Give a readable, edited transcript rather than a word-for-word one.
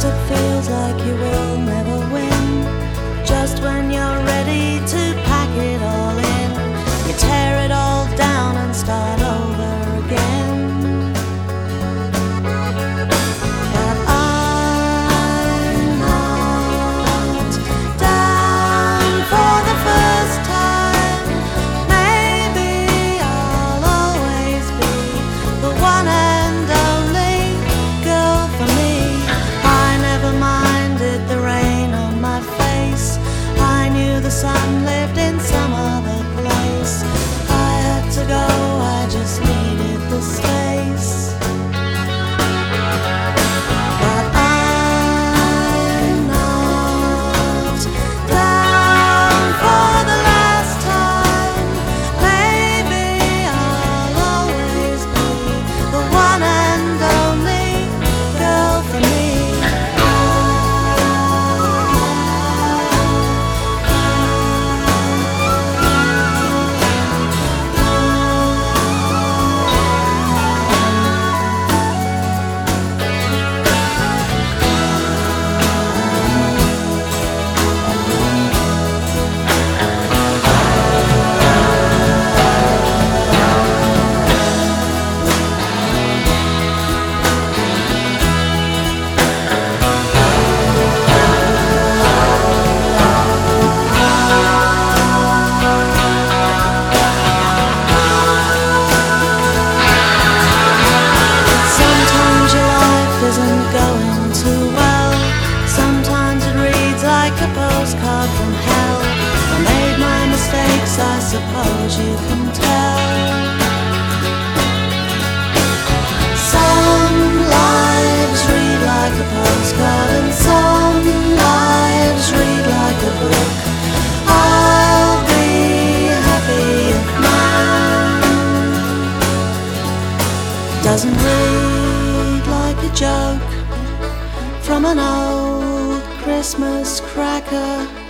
it feels like you will never win. Just when you're ready to pack it all in, you tear it all down and start over again. But I'm not down for the first time. Maybe I'll always be the one and only girl for me. I never minded the rain on my face. I knew the sun lived in some other place. I had to go, I just needed the space. But I'm not down for the last time. Maybe I'll always be the one and only girl for me. Postcard from hell. I made my mistakes, I suppose you can tell. Some lives read like a postcard, and some lives read like a book. I'll be happy if mine doesn't read like a joke from an old Christmas cracker.